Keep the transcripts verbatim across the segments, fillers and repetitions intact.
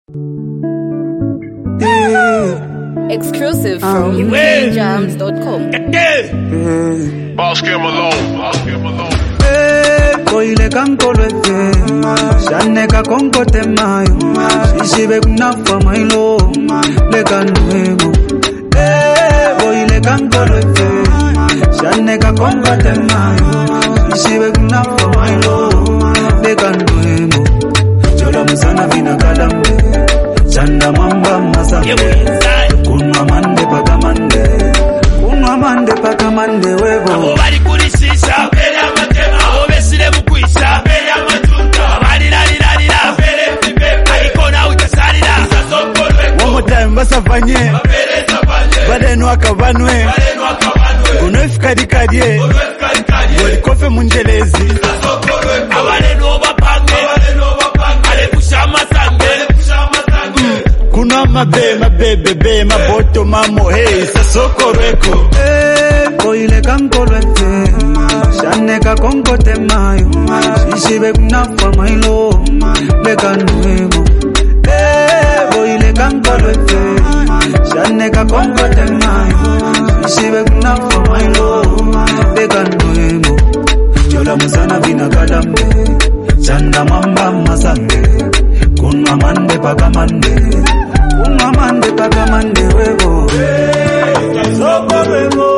Exclusive from twin jams dot com. Boss Kim alone. Boss Kim alone. Koile kankolwete Shaneka konkote mayo Shishibe kunafa mailo Leka nuemo Koile kankolwete Shaneka konkote mayo Shishibe kunafa mailo Leka nuemo Chola musana vina kalambe Chanda mamba masake Kunwa mande paka mande Kunwa mande paka mande webo Abo bari kurishisha Bele amatema Abo besile mukwisha Bele amatuta Abari lari lari la Bele pipepe Aiko na utasalira Sasokolwe One more time basavanye Bele savanye Badenu akabanwe Badenu akabanwe Unoifu kadikadie Unoifu kadikadie Wali kofe munjelezi Sasokolwe Abale nuoba pange Abale nuoba pange Ale kushama sange Ale kushama sange Kuna mabe mabebe be maboto mamo hey sasokoreko Koile kankolwete Shaneka konkote mayo Shishibe kunafa mailo Leka nuemo Koile kankolwete Shaneka konkote mayo Shishibe kunafa mailo Leka nuemo Chola musana vina kalambe Chanda mamba masange Kunwa mande paka mande Kunwa mande paka mande wego Soko wego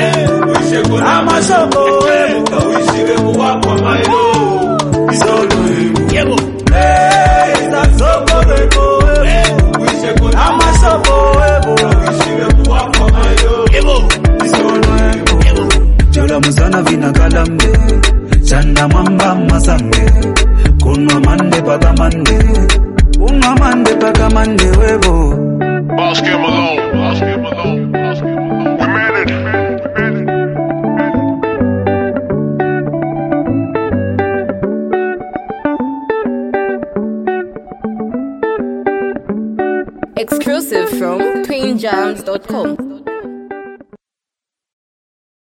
Ama soko wego Uishiwe kuwakwa mailo Soko wego Yebo Soko wego Ama soko wego Uishiwe kuwakwa mailo Yebo Soko wego Chola musana vina kalambe Chanda mamba masange Kunwa mande paka mande Kunwa mande paka mande wego Boss Kim alone. Boss Kim alone. Boss Kim alone. We made it. Exclusive from twin jams dot com.